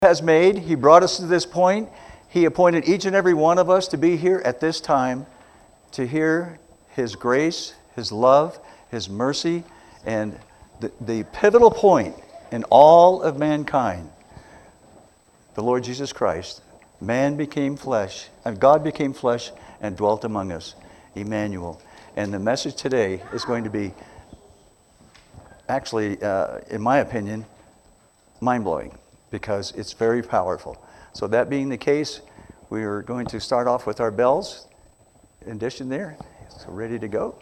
has made. He brought us to this point. He appointed each and every one of us to be here at this time to hear His grace, His love, His mercy, and the pivotal point in all of mankind, the Lord Jesus Christ. Man became flesh, and God became flesh and dwelt among us, Emmanuel. And the message today is going to be, actually, in my opinion, mind-blowing, because it's very powerful. So that being the case, we are going to start off with our bells. In addition there, so ready to go.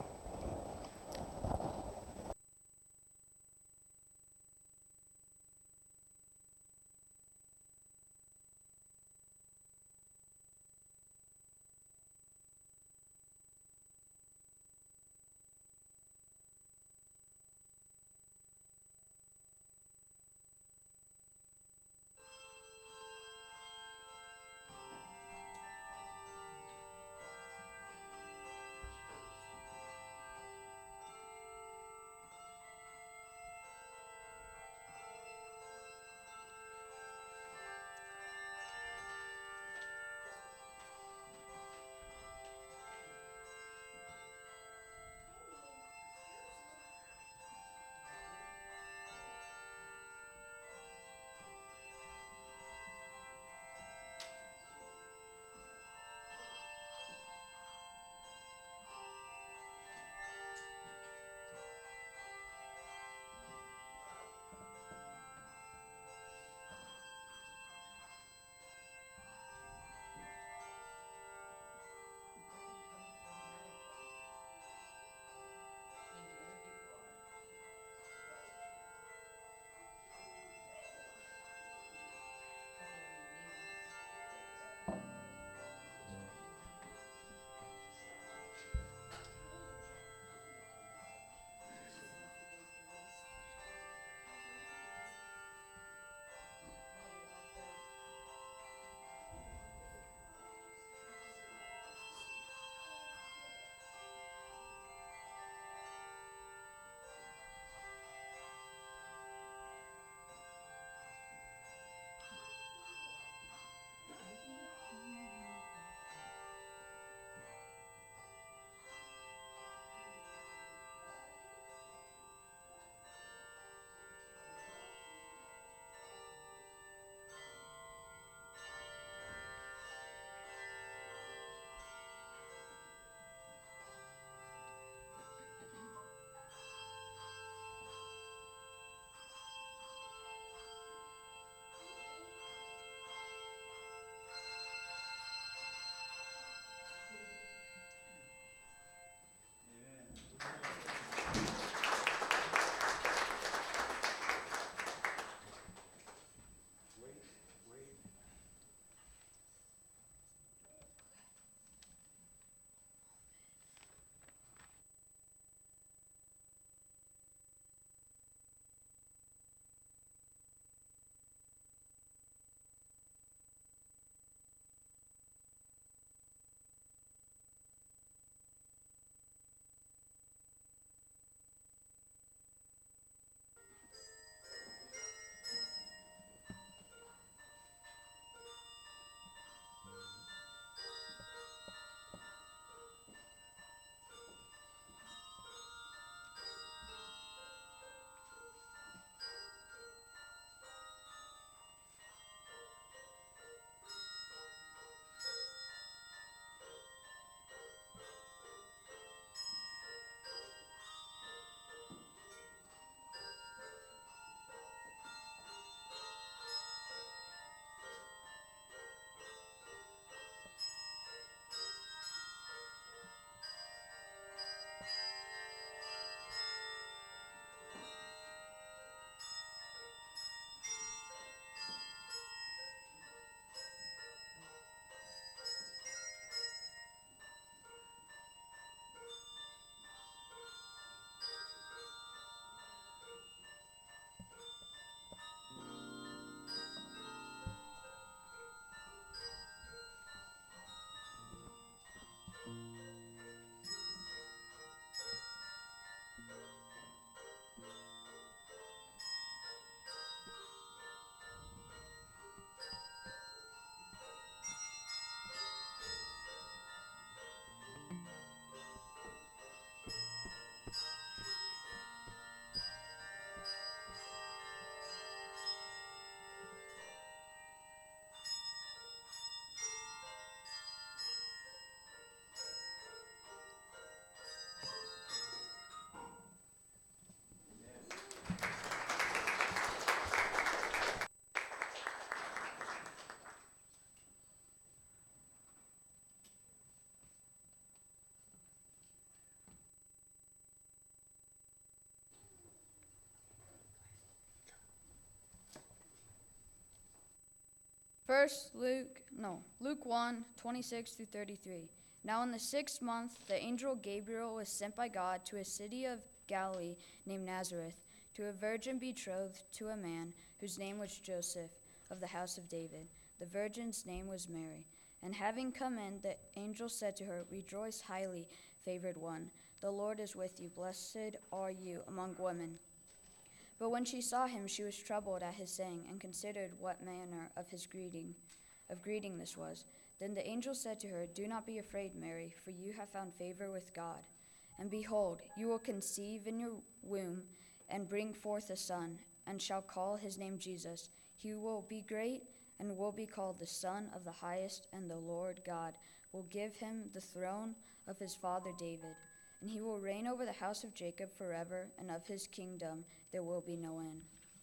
Luke 1, 26 through 33. Now in the 6th month, the angel Gabriel was sent by God to a city of Galilee named Nazareth, to a virgin betrothed to a man whose name was Joseph, of the house of David. The virgin's name was Mary. And having come in, the angel said to her, Rejoice, highly favored one. The Lord is with you. Blessed are you among women. But when she saw him, she was troubled at his saying, and considered what manner of greeting this was. Then the angel said to her, Do not be afraid, Mary, for you have found favor with God. And behold, you will conceive in your womb, and bring forth a son, and shall call his name Jesus. He will be great, and will be called the Son of the Highest, and the Lord God will give him the throne of his father David. And he will reign over the house of Jacob forever, and of his kingdom there will be no end.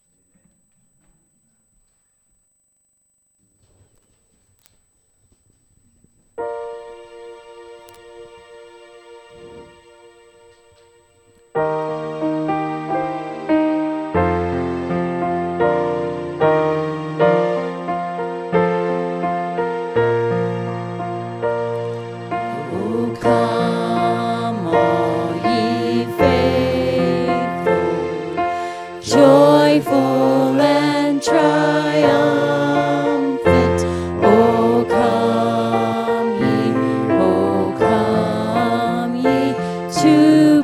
Joyful and triumphant, O come ye to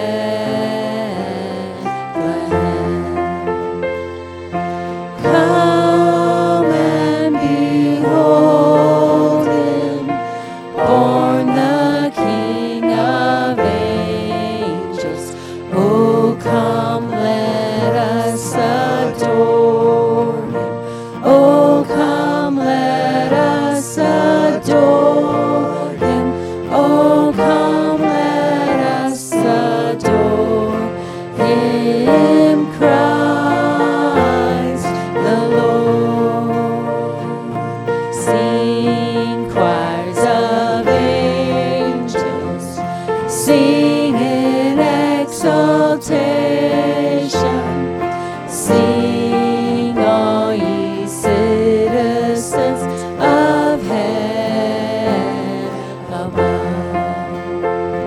Bethlehem. Come and behold him, born the King of angels. O come, let us adore him. Oh, come, let us adore him. Oh, come, let us adore him, Christ the Lord. Sing, choirs of angels, sing in exaltation. Sing, all ye citizens of heaven above.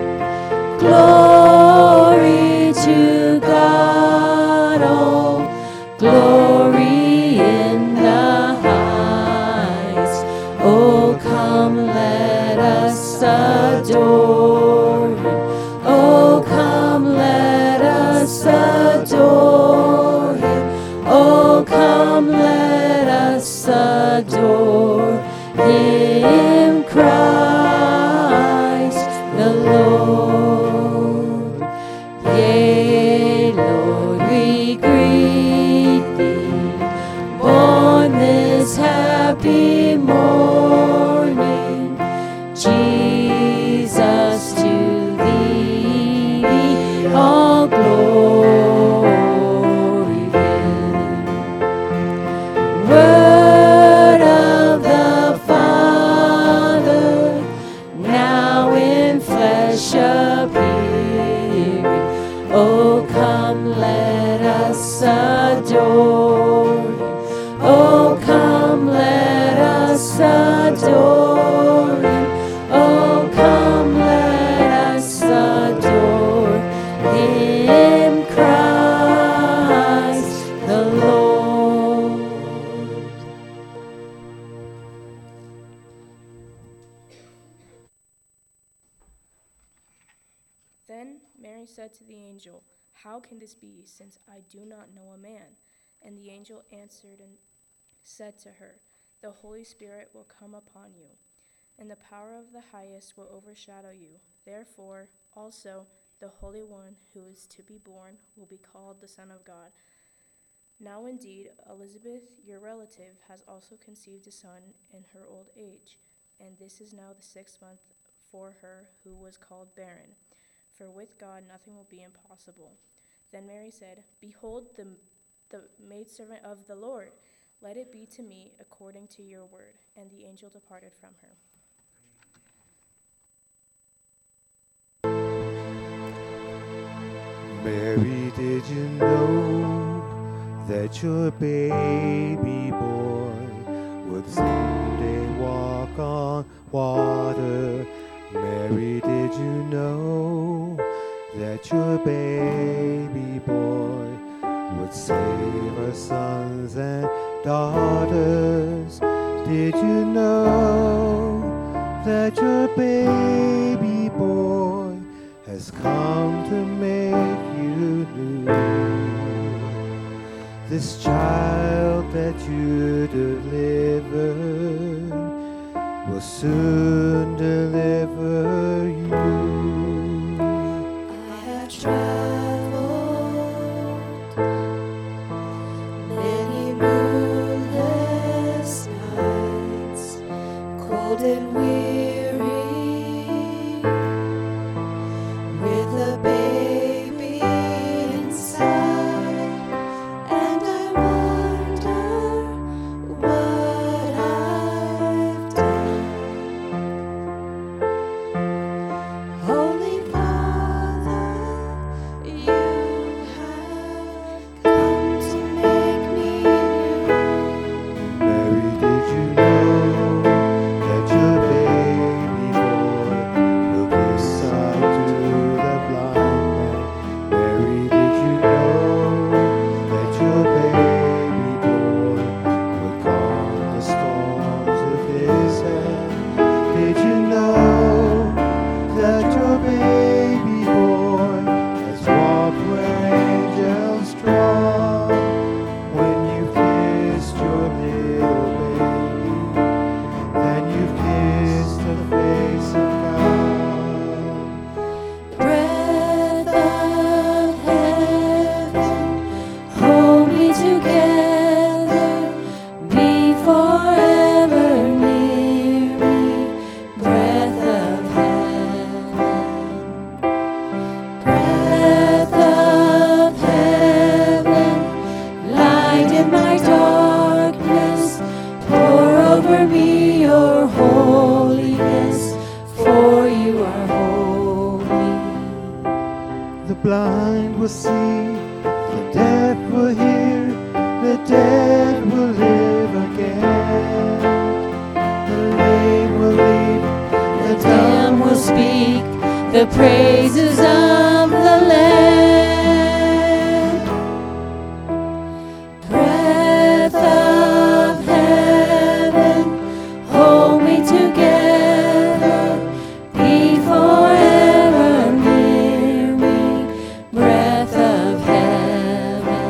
Glory to God, oh, glory in the highest. Oh, come, let us adore him. Oh, come, let us adore him. Oh, come, let us adore him, Christ the Lord. Yea, Lord, we greet thee, born this happy morning. Jesus, to thee be all glory given. Word of the Father, now in flesh appearing. Oh, come, let us adore him. Oh, come, let us adore him. Oh, come, let us adore him, Christ the Lord. Then Mary said to the angel, How can this be, since I do not know a man? And the angel answered and said to her, The Holy Spirit will come upon you, and the power of the Highest will overshadow you. Therefore, also, the Holy One who is to be born will be called the Son of God. Now indeed, Elizabeth, your relative, has also conceived a son in her old age, and this is now the 6th month for her who was called barren. For with God nothing will be impossible. Then Mary said, Behold, the maidservant of the Lord, let it be to me according to your word. And the angel departed from her. Mary, did you know that your baby boy would sing water. Mary, did you know that your baby boy would save our sons and daughters? Did you know that your baby boy has come to make you new? This child that you delivered will soon deliver you. I have traveled many moonless nights, cold and weary, with a baby inside, and I wonder what I've done. Holy Father, you have come to make me new. Mary, did you know that your baby boy will give sight to the blind man? Mary, did you know that your baby boy would calm the storms with his hand? Did you know that your baby boy has walked where angels trod? When you kissed your little baby, then you kissed the face of God. Breath of heaven, hold me together, be forever near me. Breath of heaven, light in my darkness, pour over me your holiness, for you are holy. The blind will see, the deaf will hear, the dead will live again. The lame will leap, The dumb will speak the praises of the Lamb. Breath of heaven, hold me together, be forever near me. Breath of heaven,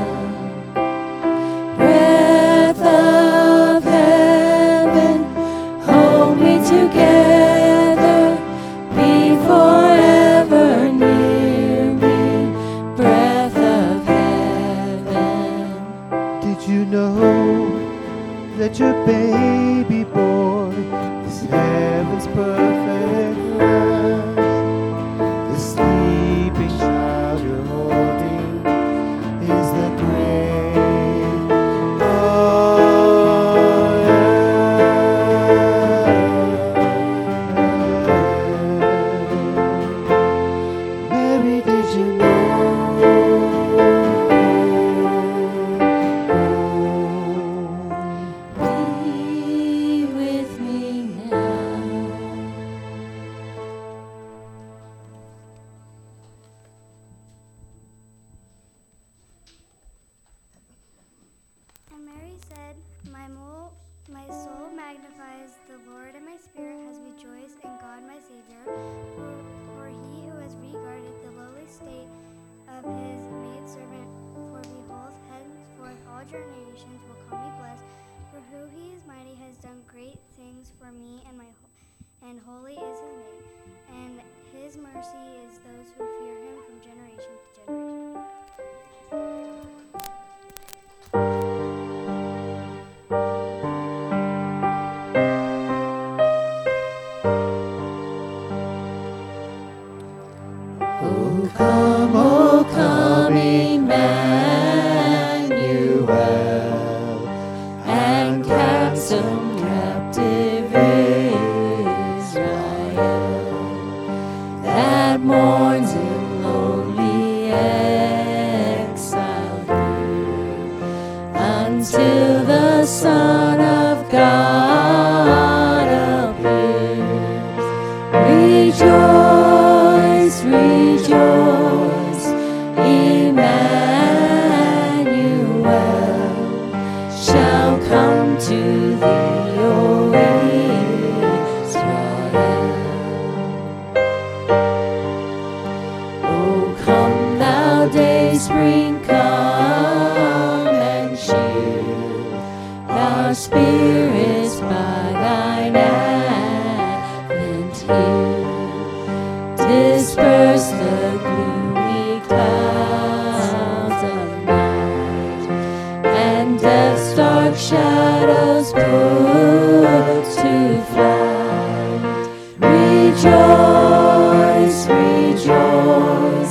hold me together, be forever near me. Breath of heaven. did you know that your baby boy is heaven's perfect rest? The sleeping child you're holding is the great I am. Mary, did you know? Be with me now. And Mary said, My soul magnifies the Lord, and my spirit has rejoiced in God my Savior, for he who has regarded the lowly state of his maidservant. For behold, henceforth all generations will call me blessed, for who he is mighty has done great things for me, and holy is his name, and his mercy is those who fear him from generation to generation. O come, Emmanuel, and ransom captive Israel that mourns in lonely exile here, until the Son of God appear. Spirit by thine advent here. Disperse the gloomy clouds of night, and death's dark shadows put to flight. Rejoice, rejoice,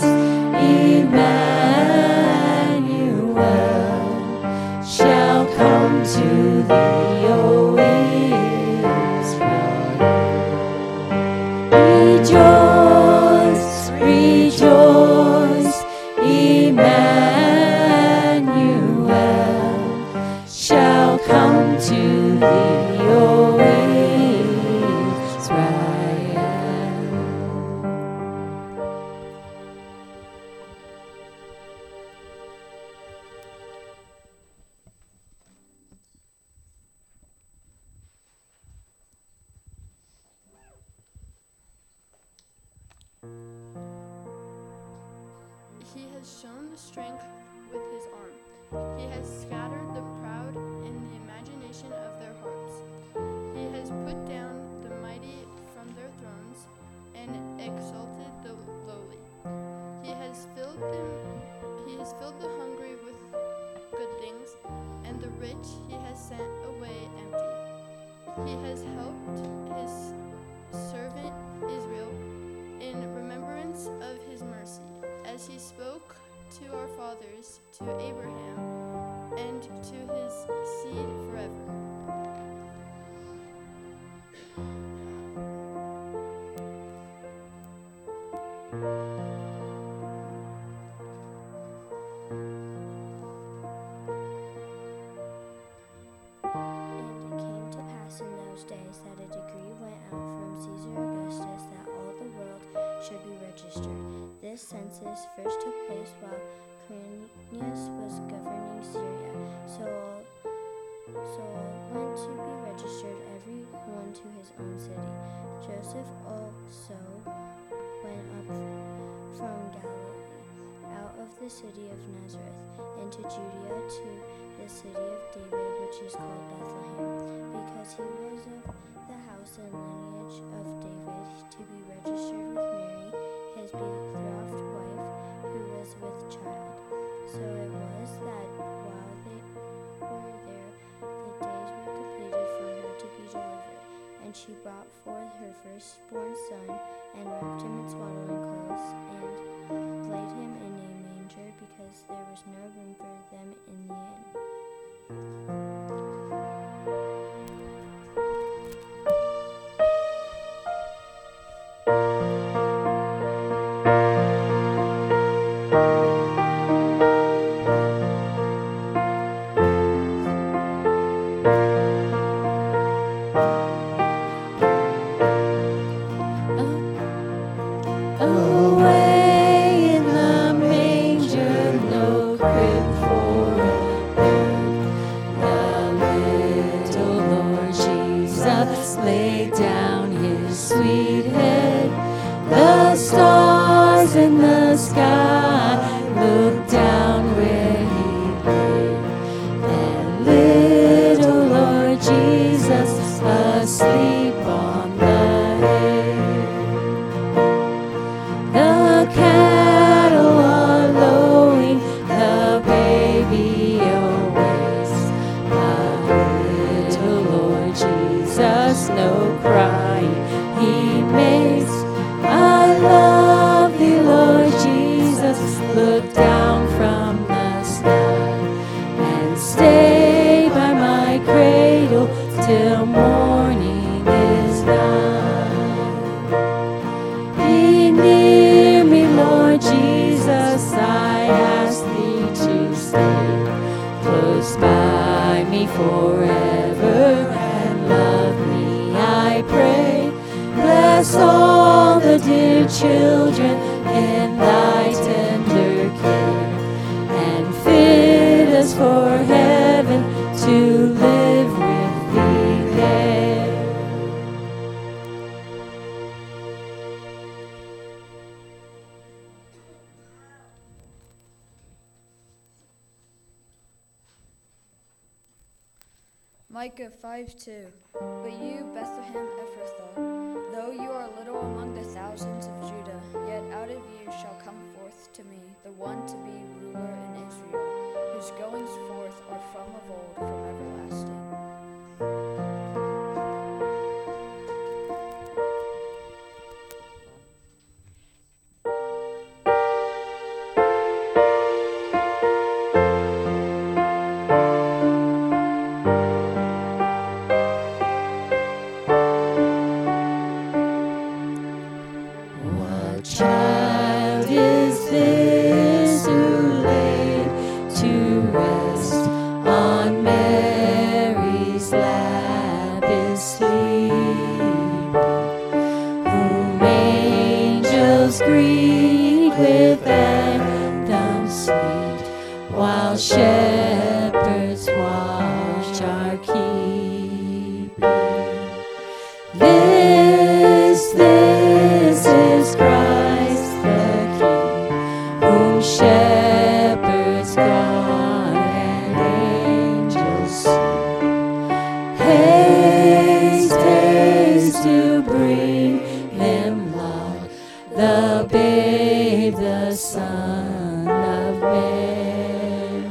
Emmanuel shall come to thee, O Israel. Rejoice, rejoice, Emmanuel shall come to thee, O Israel. He has shown the strength with his arm. He has scattered the proud in the imagination of their hearts. He has put down the mighty from their thrones and exalted the lowly. He has filled the hungry with good things, and the rich he has sent away empty. He has helped his servant Israel in remembrance of his mercy, as he spoke to our fathers, to Abraham, and to his seed forever. And it came to pass in those days that a decree went out from Caesar Augustus that all the world should be registered. This census first took place while Quirinius was governing Syria. So all went to be registered, every one to his own city. Joseph also went up from Galilee, out of the city of Nazareth, into Judea to the city of David, which is called Bethlehem, because he was of the house and lineage of David, to be registered with Mary, his betrothed wife, who was with child. So it was that while they were there, the days were completed for her to be delivered. And she brought forth her firstborn son, and wrapped him in swaddling clothes, and laid him in a manger, because there was no room for them in the inn. Away in the manger, no crib for a bird. The little Lord Jesus laid down his sweet head. The stars in the sky looked down where he lay. And little Lord Jesus asleep on the hay. The cattle are lowing, the baby awakes. But little Lord Jesus, no crying he makes. I love thee, Lord Jesus, look down from the sky and stay by my cradle till morning is nigh. Be near me, Lord Jesus, I ask thee to stay close by me forever and love me, I pray. Bless all the dear children in thy tender care, and fit us for heaven to live with thee there. Micah 5:2. But you, Bethlehem Ephrathah, though you are little among the thousands of Judah, yet out of you shall come forth to me the one to be ruler in Israel, whose goings forth are from of old, from everlasting. Child is this who laid to rest on Mary's lap is sleeping, whom angels greet with anthems sweet, while shepherds watch our keeping. This is Christ the King, whom shepherds guard and angels sing. Haste, haste to bring him Lord, the babe, the Son of Mary.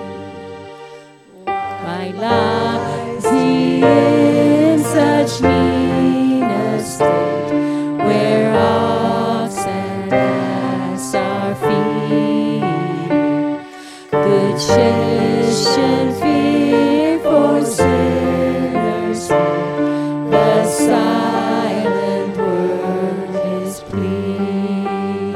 Why lies he in such meanness state, where ox and ass are feeding? Good Christian fear for sinners here, the silent word is pleading.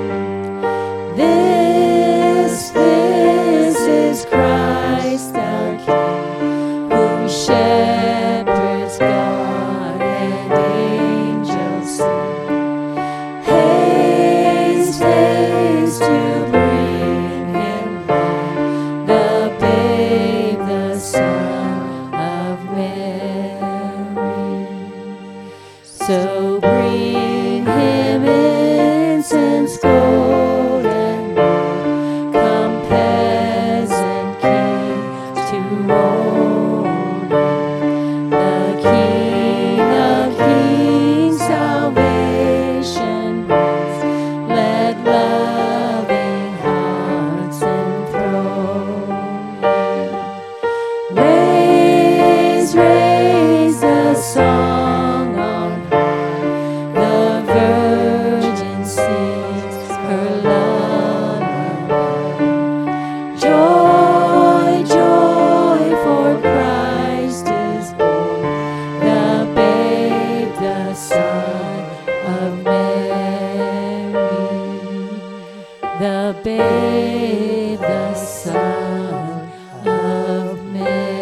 This is Christ our King, whom shepherds guard and angels sing. Haste, haste to bring him Lord, the babe, the Son of Mary. So bring him incense, gold, and myrrh. Come, peasant kings, to own him, the King of kings, salvation brings. Let loving hearts enthrone him. Raise, raise the song on high. The Virgin sings her lullaby. Joy, joy, for Christ is born, the babe, the Son of Mary. The babe, the Son of Mary.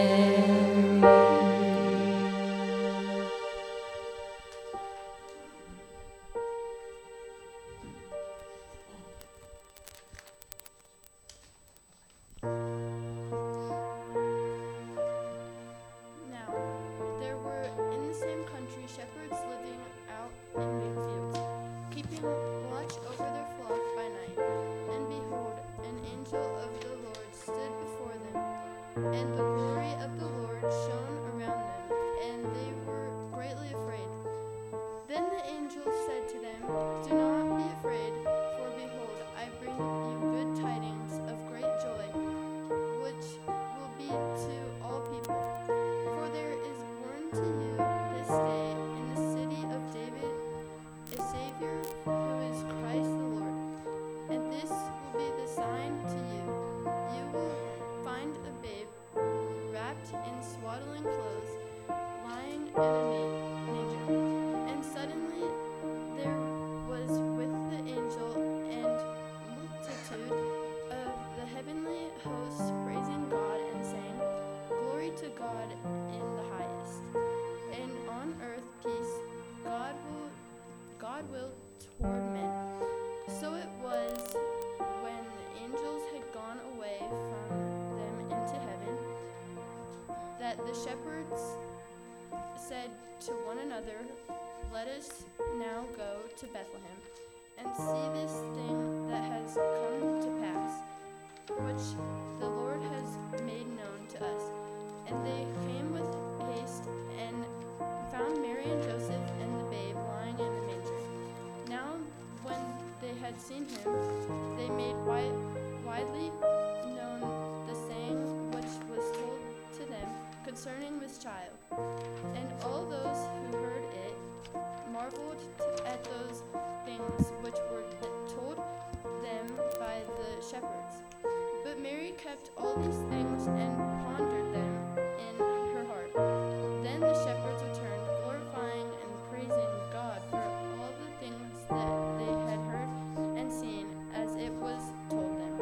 Now, there were in the same country shepherds living out in wheat fields, keeping watch over their flock by night. And behold, an angel of the Lord stood before them, and the glory of the Lord shone around them, and they were greatly afraid. Then the angel said to them, Do not be afraid, for behold, I bring you good tidings of great joy, which will be to all people. For there is born to you this day in the city of David a Savior, who is Christ the Lord. And this will be the sign to you. You will find a babe wrapped in swaddling clothes, lying in a manger. And suddenly there was with the angel and multitude of the heavenly hosts praising God and saying, Glory to God in the highest, and on earth peace, God will toward men. So it was when the angels had gone away from them into heaven, that the shepherds said to one another, Let us now go to Bethlehem, and see this thing that has come to pass, which the Lord has made known to us. And they came with haste and found Mary and Joseph and the babe lying in the manger. Now, when they had seen him, they made widely known the saying which was told to them concerning this child. And all those who heard it marveled at those things which were told them by the shepherds. But Mary kept all these things and pondered them in her heart. Then the shepherds returned, glorifying and praising God for all the things that they had heard and seen as it was told them.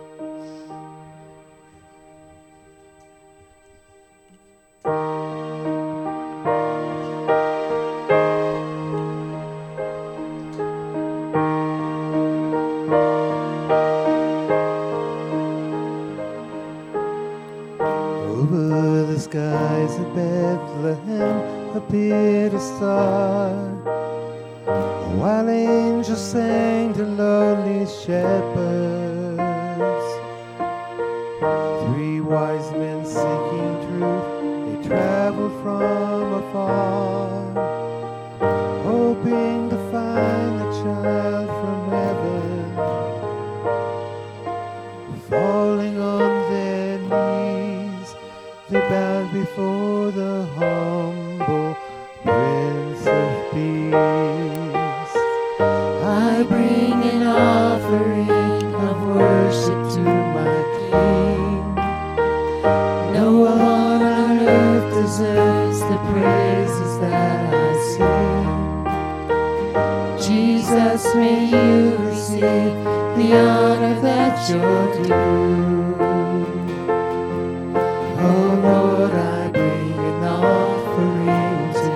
Over the skies of Bethlehem appeared a star, while angels sang to lonely shepherds. 3 wise men seeking truth, they traveled from afar, hoping to find the child from heaven. Falling on their knees, they bowed before the humble Prince of Peace. I bring an offering of worship to my King. No one on earth deserves the praises that I sing. Jesus, may you receive the honor that you're due. Oh Lord, I bring an offering to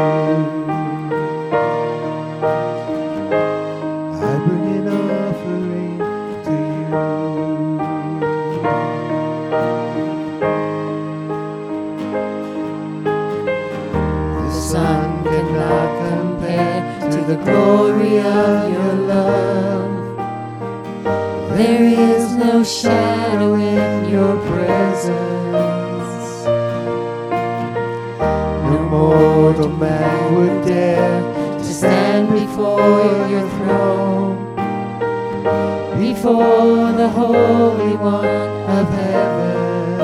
you. I bring an offering to you. The sun cannot compare to the glory of your love. There is no shadow in your presence. No mortal man would dare To stand before your throne, before the Holy One of heaven.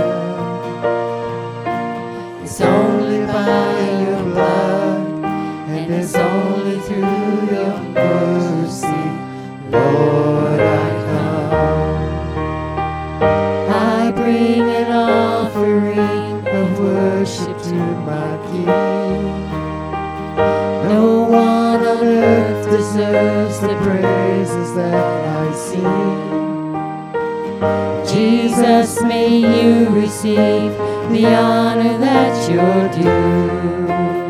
It's only by your blood, and it's only through your mercy, Lord, I come. I bring an offering of worship to my King. No one on earth deserves the praises that I sing. Jesus, may you receive the honor that you're due.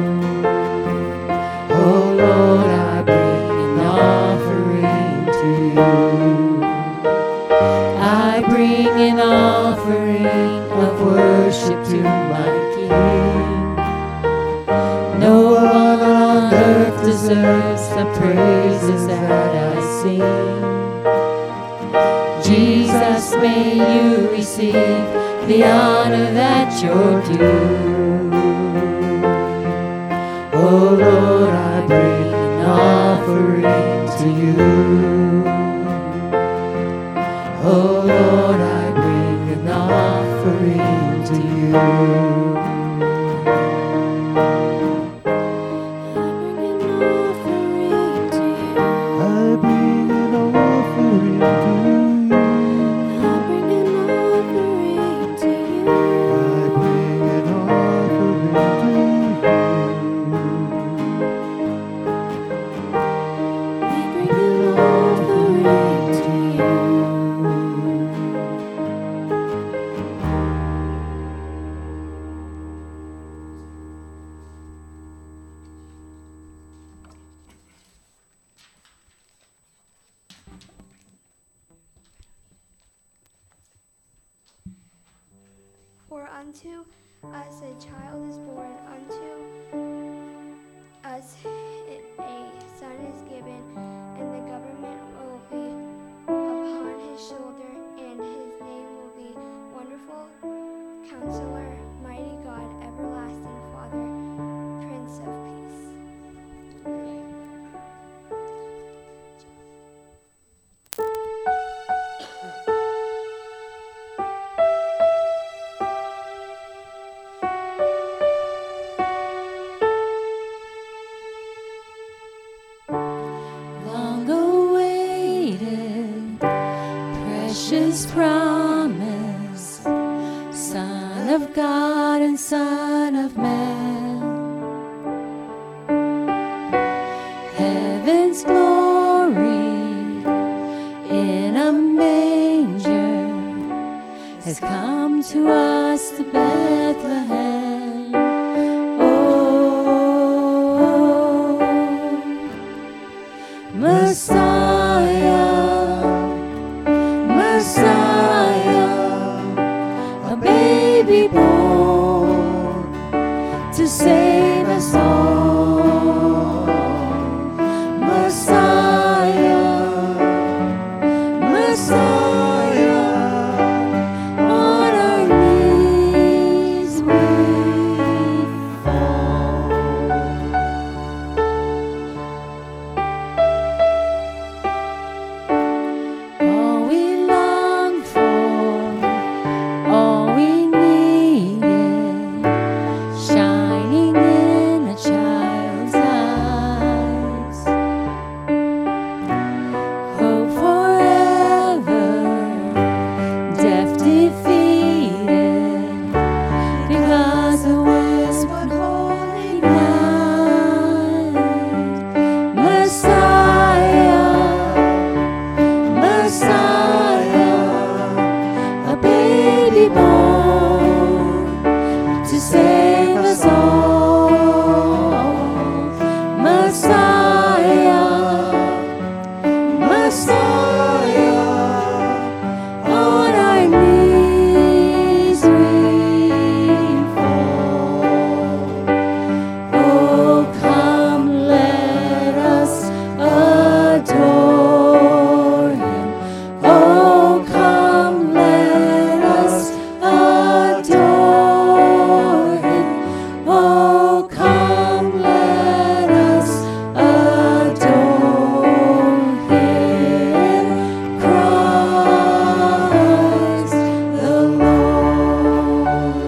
Oh Lord, I bring an offering to you. I bring an offering of worship to my King. No one on earth deserves the praises that I sing. Jesus, may you receive the honor that you're due. Oh Lord, I bring an offering to you. Oh Lord, I bring an offering to you. I bring an offering to you. I bring an offering to you. I bring an offering to We bring an offering to you. For unto us a child is born, unto us a son is given, and the government will be upon his shoulder, and his name will be Wonderful, Counselor, Mighty precious promise, Son of God and Son of Man. Heaven's glory in a manger has come to us to Bethlehem. Oh, Messiah, Messiah, a baby born to save us all. Messiah, Messiah, on our knees we fall. All we long for, all we needed, shining in a child's eyes. Hope forever, death defeated, because it was one holy night. Messiah, Messiah, a baby born to save us all. Messiah, Messiah, on our knees we fall. Oh, come, let us adore Him. Oh, come, let us adore Him. Oh, come, let us adore Him. Christ the Lord.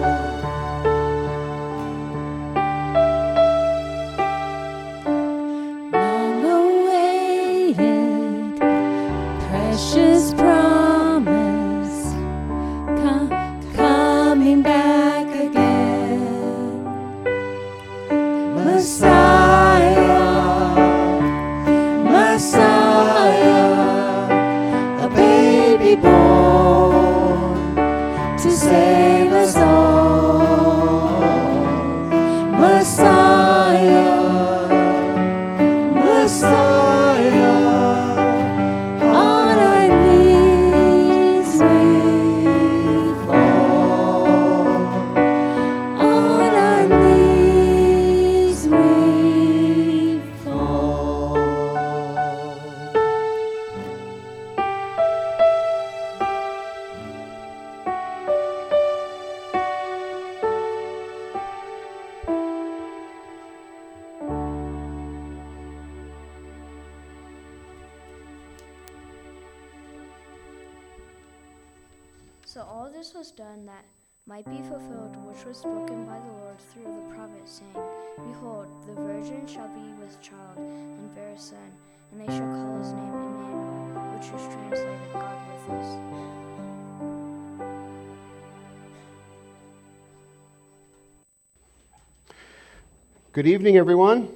Long awaited, precious promise, coming back again. Messiah, Messiah, a baby born to save us all. Messiah, Messiah, on our knees we fall. On our knees we fall. So all this was done that might be fulfilled which was spoken by the Lord through the prophet, saying, Behold, the virgin shall be with child, and bear a son, and they shall call his name Emmanuel, which is translated God with us. Good evening, everyone.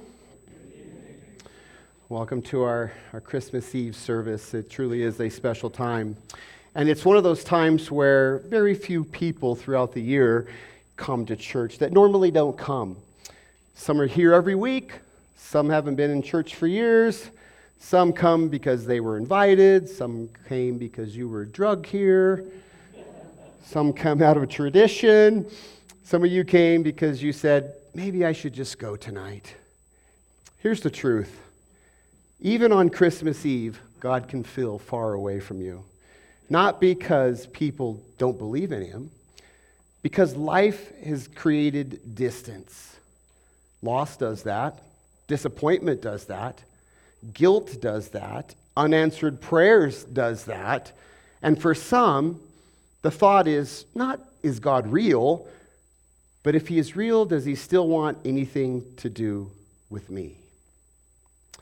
Welcome to our Christmas Eve service. It truly is a special time. And it's one of those times where very few people throughout the year come to church that normally don't come. Some are here every week. Some haven't been in church for years. Some come because they were invited. Some came because you were drug here. Some come out of tradition. Some of you came because you said, maybe I should just go tonight. Here's the truth. Even on Christmas Eve, God can feel far away from you. Not because people don't believe in Him, because life has created distance. Loss does that. Disappointment does that. Guilt does that. Unanswered prayers does that. And for some, the thought is not, is God real? But if He is real, does He still want anything to do with me?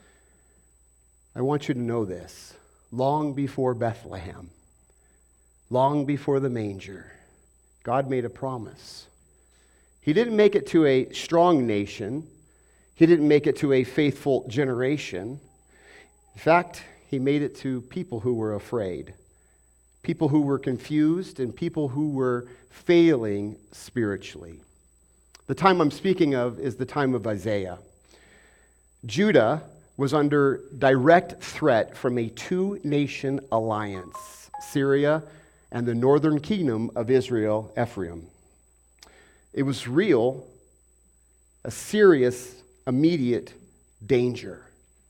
I want you to know this. Long before Bethlehem, long before the manger, God made a promise. He didn't make it to a strong nation. He didn't make it to a faithful generation. In fact, he made it to people who were afraid, people who were confused, and people who were failing spiritually. The time I'm speaking of is the time of Isaiah. Judah was under direct threat from a two-nation alliance, Syria and the northern kingdom of Israel, Ephraim. It was real, a serious, immediate danger.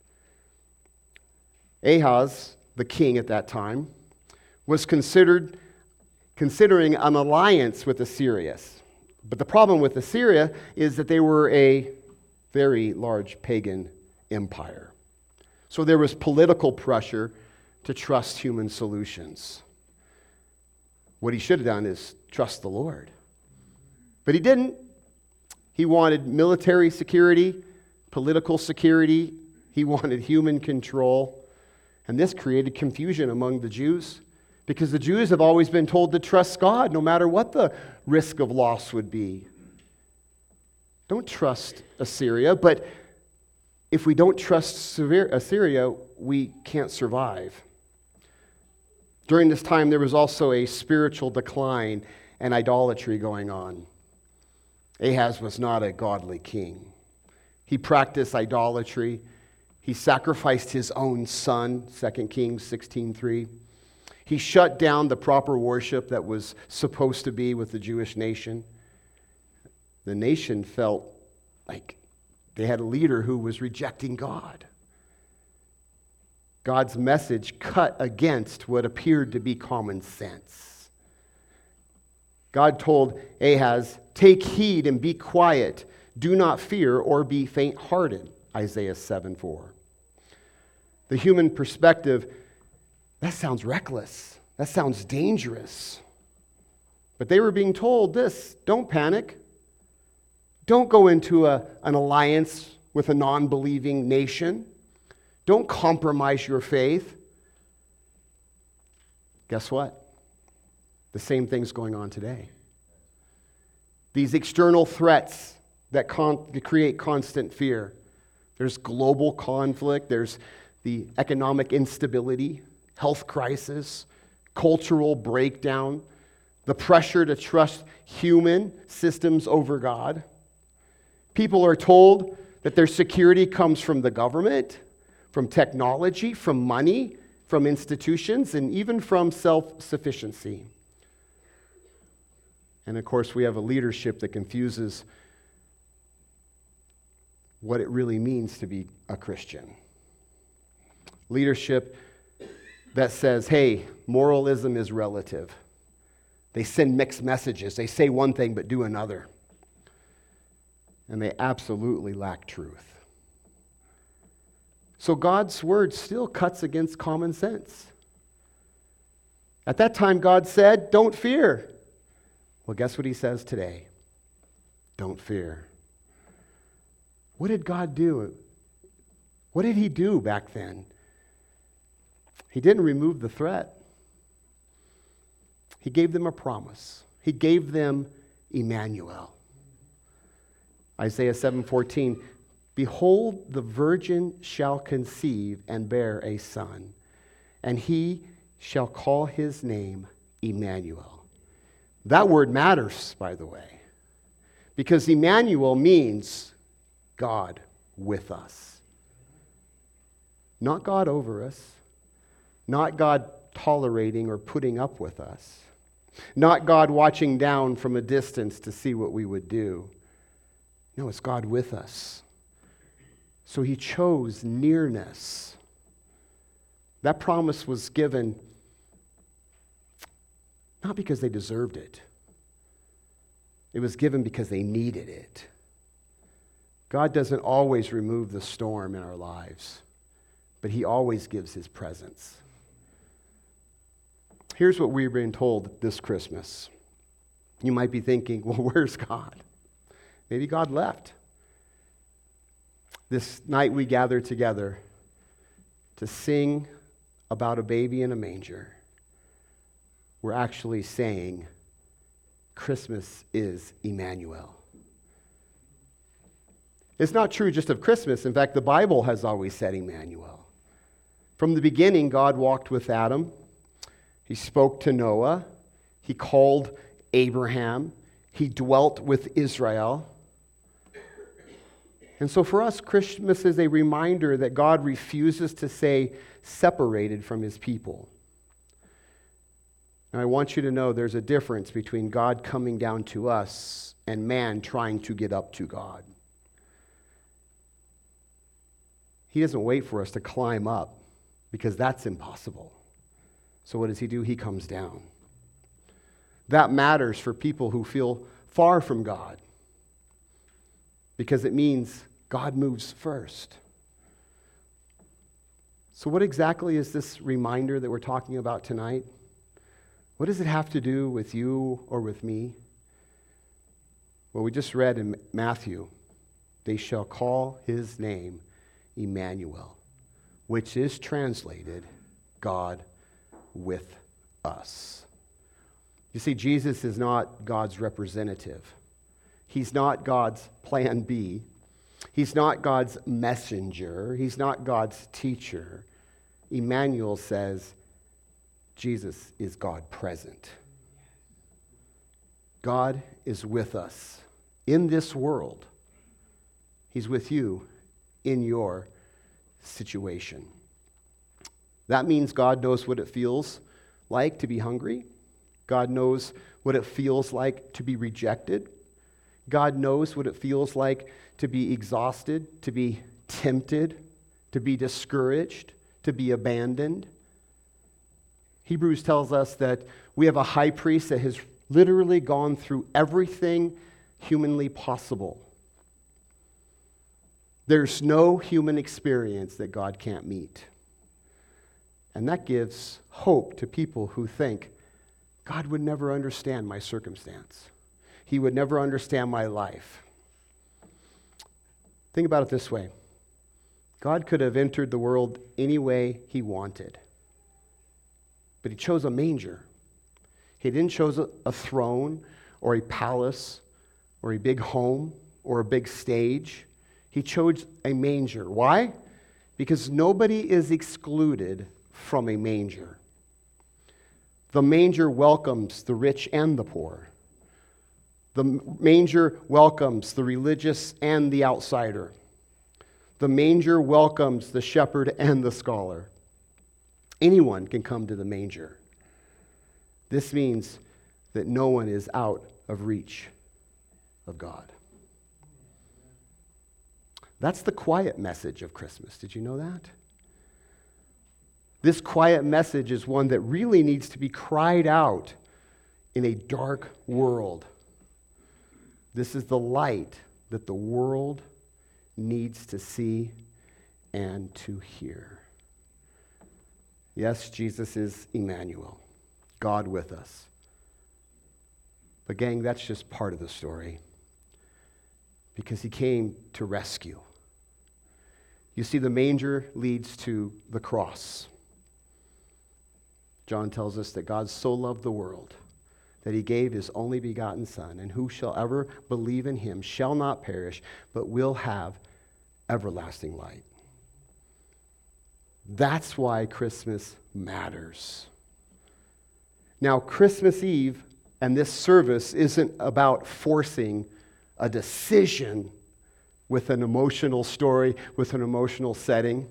Ahaz, the king at that time, was considering an alliance with Assyria. But the problem with Assyria is that they were a very large pagan empire. So there was political pressure to trust human solutions. What he should have done is trust the Lord. But he didn't. He wanted military security, political security. He wanted human control. And this created confusion among the Jews, because the Jews have always been told to trust God no matter what the risk of loss would be. Don't trust Assyria, but if we don't trust Assyria, we can't survive. During this time, there was also a spiritual decline and idolatry going on. Ahaz was not a godly king. He practiced idolatry. He sacrificed his own son, 2 Kings 16:3. He shut down the proper worship that was supposed to be with the Jewish nation. The nation felt like they had a leader who was rejecting God. God's message cut against what appeared to be common sense. God told Ahaz, "Take heed and be quiet. Do not fear or be faint-hearted," Isaiah 7:4. The human perspective, that sounds reckless. That sounds dangerous. But they were being told this: don't panic. Don't go into an alliance with a non-believing nation. Don't compromise your faith. Guess what? The same thing's going on today. These external threats that create constant fear. There's global conflict. There's the economic instability, health crisis, cultural breakdown, the pressure to trust human systems over God. People are told that their security comes from the government, from technology, from money, from institutions, and even from self-sufficiency. And of course, we have a leadership that confuses what it really means to be a Christian. Leadership that says, hey, moralism is relative. They send mixed messages. They say one thing but do another. And they absolutely lack truth. So God's word still cuts against common sense. At that time, God said, don't fear. Well, guess what he says today? Don't fear. What did God do? What did he do back then? He didn't remove the threat. He gave them a promise. He gave them Emmanuel. Isaiah 7:14, behold, the virgin shall conceive and bear a son, and he shall call his name Emmanuel. That word matters, by the way, because Emmanuel means God with us. Not God over us, not God tolerating or putting up with us, not God watching down from a distance to see what we would do. No, it's God with us. So he chose nearness. That promise was given not because they deserved it. It was given because they needed it. God doesn't always remove the storm in our lives, but he always gives his presence. Here's what we've been told this Christmas. You might be thinking, well, where's God? Maybe God left. This night we gather together to sing about a baby in a manger. we're actually saying Christmas is Emmanuel. It's not true just of Christmas. In fact, the Bible has always said Emmanuel. From the beginning, God walked with Adam. He spoke to Noah. He called Abraham. He dwelt with Israel. And so for us, Christmas is a reminder that God refuses to stay separated from his people. Now, I want you to know there's a difference between God coming down to us and man trying to get up to God. He doesn't wait for us to climb up because that's impossible. So what does he do? He comes down. That matters for people who feel far from God because it means God moves first. So what exactly is this reminder that we're talking about tonight? What does it have to do with you or with me? Well, we just read in Matthew, they shall call his name Emmanuel, which is translated God with us. You see, Jesus is not God's representative. He's not God's plan B. He's not God's messenger. He's not God's teacher. Emmanuel says Jesus is God present. God is with us in this world. He's with you in your situation. That means God knows what it feels like to be hungry. God knows what it feels like to be rejected. God knows what it feels like to be exhausted, to be tempted, to be discouraged, to be abandoned. Hebrews tells us that we have a high priest that has literally gone through everything humanly possible. There's no human experience that God can't meet. And that gives hope to people who think, God would never understand my circumstance. He would never understand my life. Think about it this way. God could have entered the world any way he wanted. But he chose a manger. He didn't choose a throne or a palace or a big home or a big stage. He chose a manger. Why? Because nobody is excluded from a manger. The manger welcomes the rich and the poor. The manger welcomes the religious and the outsider. The manger welcomes the shepherd and the scholar. Anyone can come to the manger. This means that no one is out of reach of God. That's the quiet message of Christmas. Did you know that? This quiet message is one that really needs to be cried out in a dark world. This is the light that the world needs to see and to hear. Yes, Jesus is Emmanuel, God with us. But gang, that's just part of the story. Because he came to rescue. You see, the manger leads to the cross. John tells us that God so loved the world that he gave his only begotten Son, and who shall ever believe in him shall not perish, but will have everlasting light. That's why Christmas matters. Now, Christmas Eve and this service isn't about forcing a decision with an emotional story, with an emotional setting.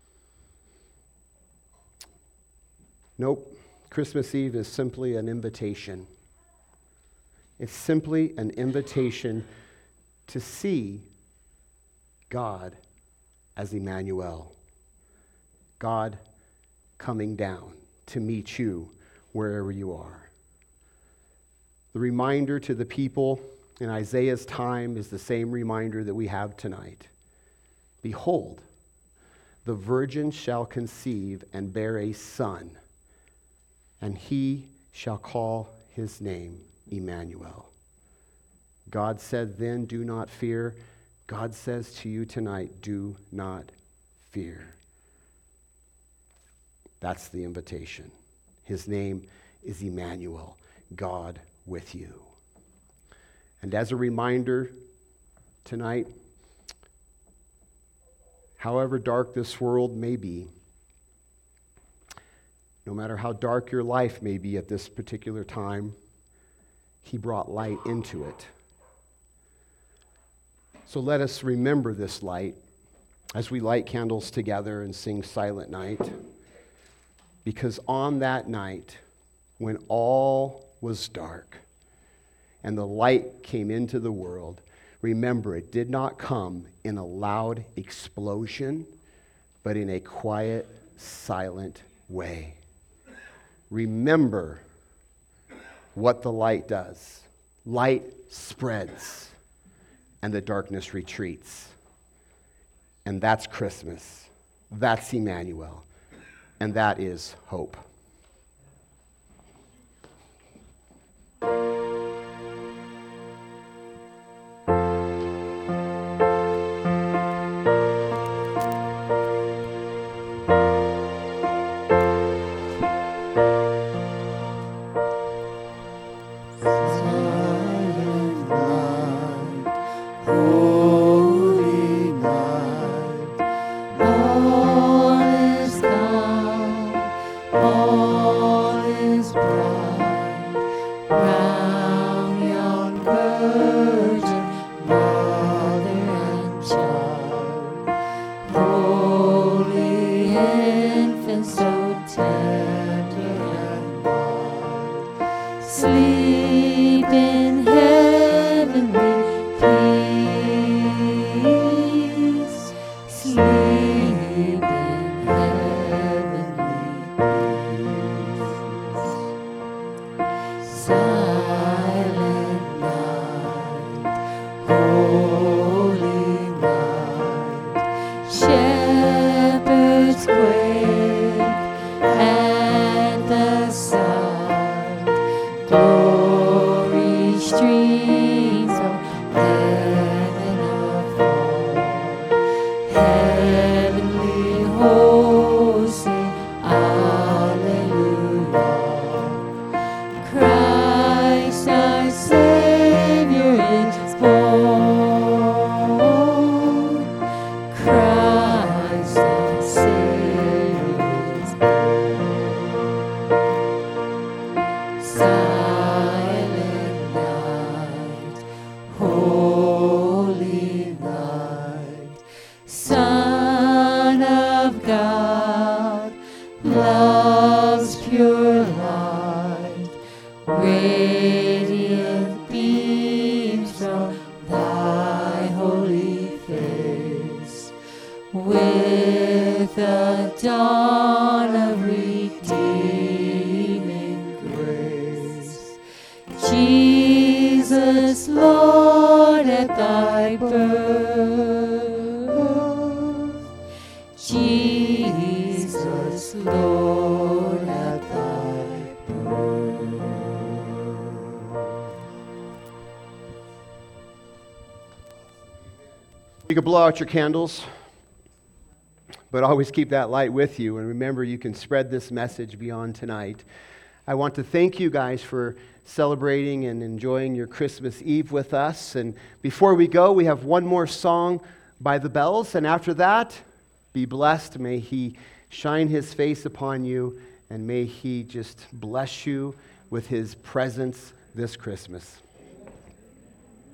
Nope. Christmas Eve is simply an invitation. It's simply an invitation to see God as Emmanuel. God coming down to meet you wherever you are. The reminder to the people in Isaiah's time is the same reminder that we have tonight. Behold, the virgin shall conceive and bear a son, and he shall call his name Emmanuel. God said then, do not fear. God says to you tonight, do not fear. That's the invitation. His name is Emmanuel, God with you. And as a reminder tonight, however dark this world may be, no matter how dark your life may be at this particular time, he brought light into it. So let us remember this light as we light candles together and sing Silent Night. Because on that night, when all was dark and the light came into the world, remember, it did not come in a loud explosion, but in a quiet, silent way. Remember what the light does. Light spreads, and the darkness retreats. And that's Christmas. That's Emmanuel. And that is hope. You can blow out your candles, but always keep that light with you. And remember, you can spread this message beyond tonight. I want to thank you guys for celebrating and enjoying your Christmas Eve with us. And before we go, we have one more song by the Bells. And after that, be blessed. May He shine His face upon you, and may He just bless you with His presence this Christmas.